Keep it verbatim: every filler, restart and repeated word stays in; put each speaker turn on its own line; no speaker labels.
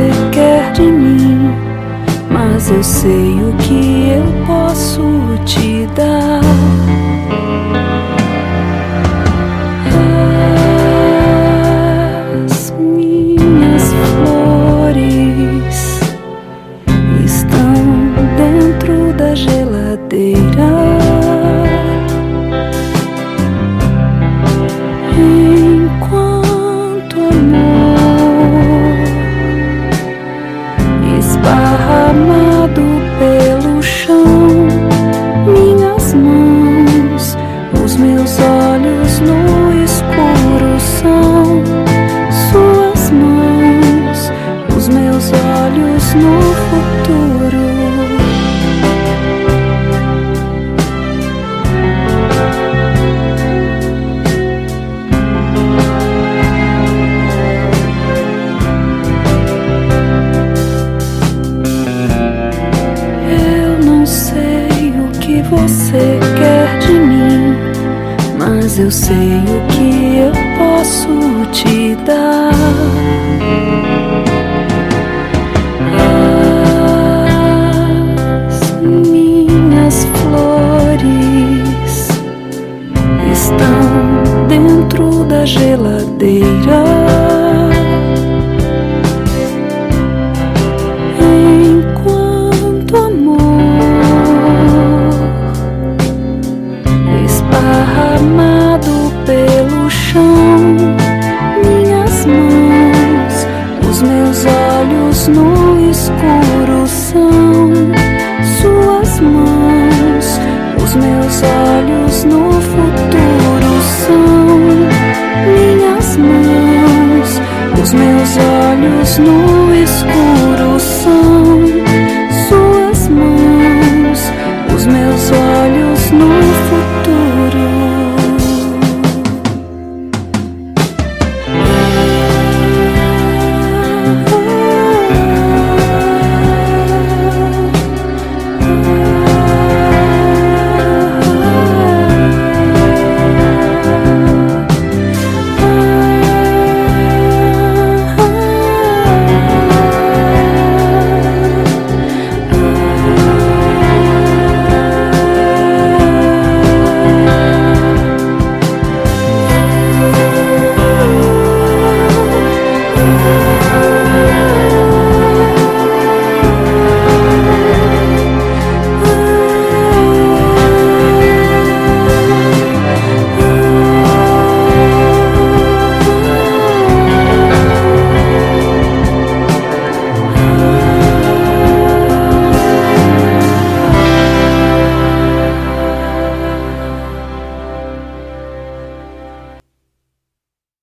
você quer de mim, mas eu sei o que eu posso te dar. As minhas flores estão dentro da geladeira. Enquanto amor esparramado pelo chão, minhas mãos, os meus olhos no escuro são suas mãos, os meus olhos no futuro. Você quer de mim, mas eu sei o que eu posso te dar. As minhas flores estão dentro da geladeira. Esparramado pelo chão, minhas mãos, os meus olhos no escuro são suas mãos, os meus olhos no futuro são minhas mãos, os meus olhos no escuro.